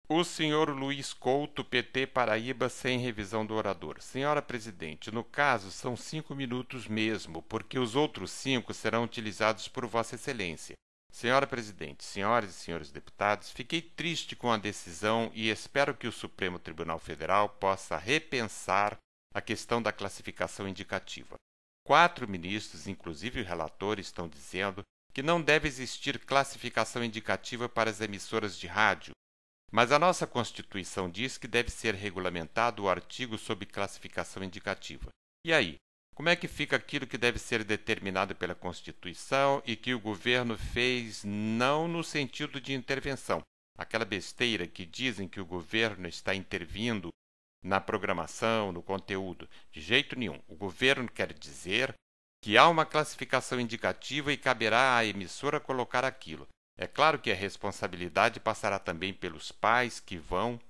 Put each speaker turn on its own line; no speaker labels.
O senhor Luiz Couto, PT Paraíba, sem revisão do orador. Senhora Presidente, no caso são 5 minutos mesmo, porque os outros 5 serão utilizados por Vossa Excelência. Senhora Presidente, senhoras e senhores deputados, fiquei triste com a decisão e espero que o Supremo Tribunal Federal possa repensar a questão da classificação indicativa. 4 ministros, inclusive o relator, estão dizendo que não deve existir classificação indicativa para as emissoras de rádio, mas a nossa Constituição diz que deve ser regulamentado o artigo sobre classificação indicativa. E aí? Como é que fica aquilo que deve ser determinado pela Constituição e que o governo fez não no sentido de intervenção? Aquela besteira que dizem que o governo está intervindo na programação, no conteúdo. De jeito nenhum. O governo quer dizer que há uma classificação indicativa e caberá à emissora colocar aquilo. É claro que a responsabilidade passará também pelos pais que vão